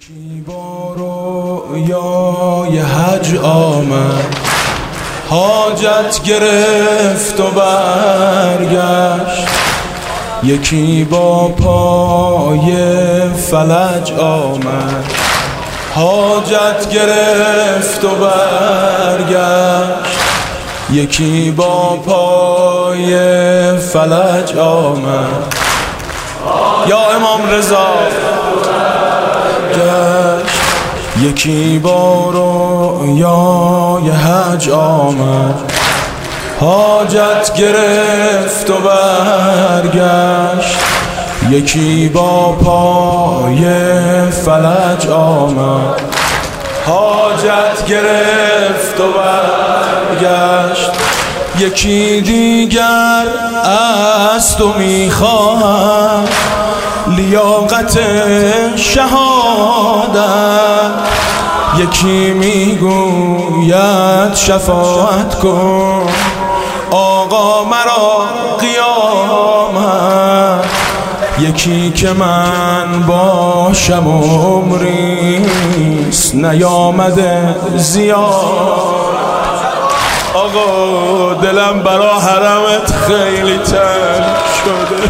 یکی با رویای حج آمد، حاجت گرفت و برگشت. یکی با پای فلج آمد، حاجت گرفت و برگشت. یکی با پای فلج آمد. یا امام رضا گشت. یکی با رویای حج آمد، حاجت گرفت و برگشت. یکی با پای فلج آمد، حاجت گرفت و برگشت. یکی دیگر از تو میخواهم لیاقت شهادت. یکی میگوید شفاعت کن آقا مرا قیامت. یکی که من باشم عمریست نیامده زیاد. آقا دلم برا حرمت خیلی تنگ شده.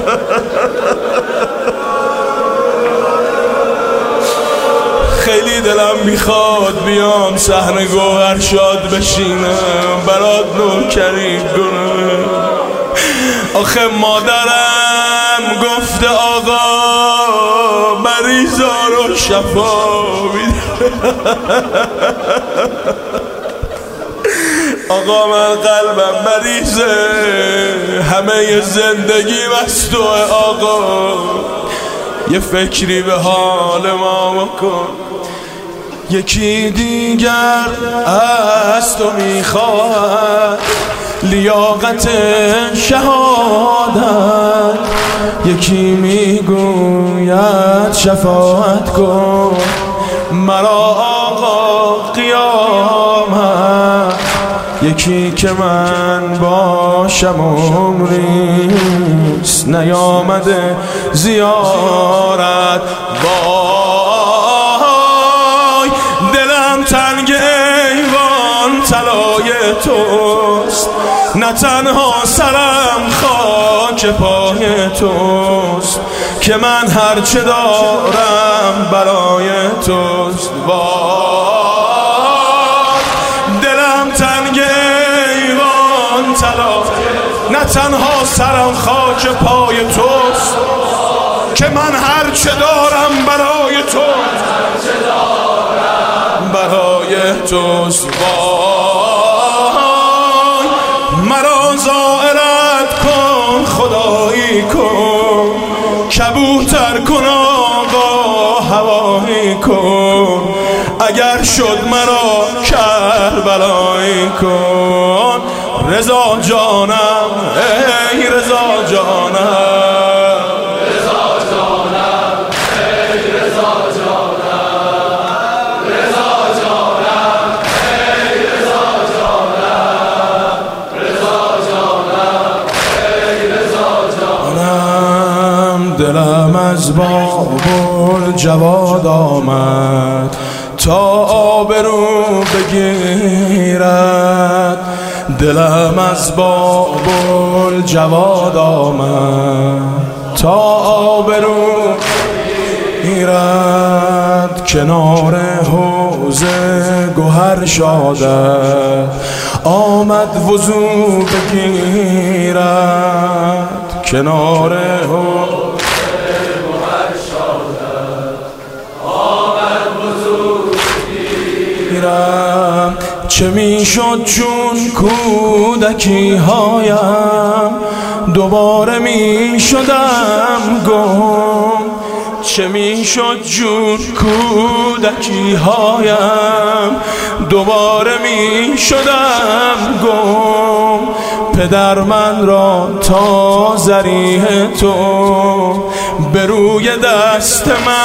خیلی دلم میخواد بیام صحن گوهرشاد بشینم برات نوکری کنم. آخه مادرم گفته آقا مریضا رو شفا میده. آقا من قلبم مریضه، همه زندگیم از توه آقا. یه فکری به حال ما بکن. یکی دیگر از تو میخواد لیاقت شهادت. یکی میگوید شفاعت کن مرا آقا قیامت. یکی که من باشم عمریست نیامده زیارت. وای دلم تنگ ایوان طلای توست، نه تنها سرم خاک پای توست که من هرچه دارم برای توست. وای دلم تنگ ایوان طلا، نه تنها سرم خاک پای توست که من هرچه دارم برای توست، برای توست. وای مرا زائرت کن خدایی کن، کبوتر کن آقا هوایی کن. اگر شد مرا کربلایی کن. رضا جانم ای رضا جانم، رضا جانم ای رضا جانم، رضا جانم ای رضا جانم، رضا جانم ای رضا جانم. دلم از بابل جواد آمد تا آبرو بگیرد. دلم از بابل جواد آمد تا آبرو بگیرد. کنار حوض گوهر شاده آمد وضو بگیرد. کنار حوض چه میشد چون کودکی هایم دوباره میشدم گم. چه میشد چون کودکی هایم دوباره میشدم گم. پدر من را تا ذریح تو به روی دست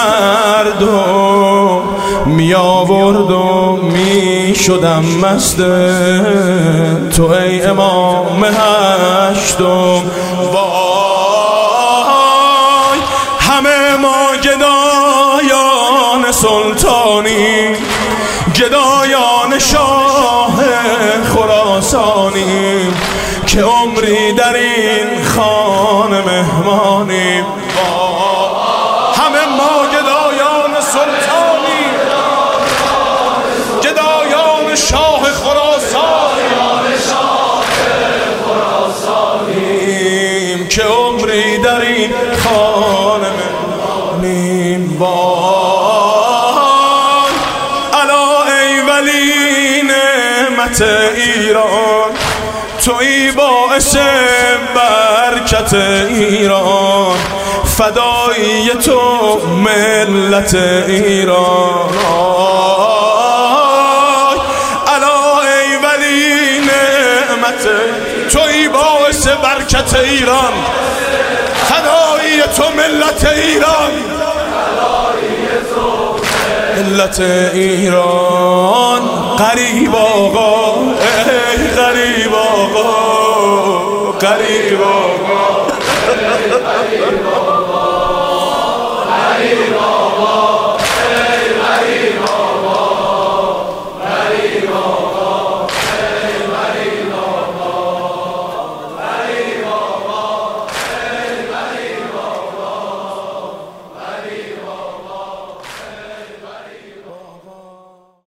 مردم می آورد و می شدم مست تو ای امام هشتم. وای همه ما گدایان سلطانی، گدایان شاه خراسانی، که عمری در این خانه مهمانیم. همه ما گدایان سلطانی، گدایان شاه خراسانیم، که عمری در این خانه مهمانیم. الا ای ولی نعمت ایران، تویی باعث برکت ایران، فدایی تو ملت ایران. الا ای ولی نعمت، تویی باعث برکت ایران، فدایی تو ملت ایران، ملت ایران. غریب آقا، ای غریب آقا، غریب آقا، غریب آقا.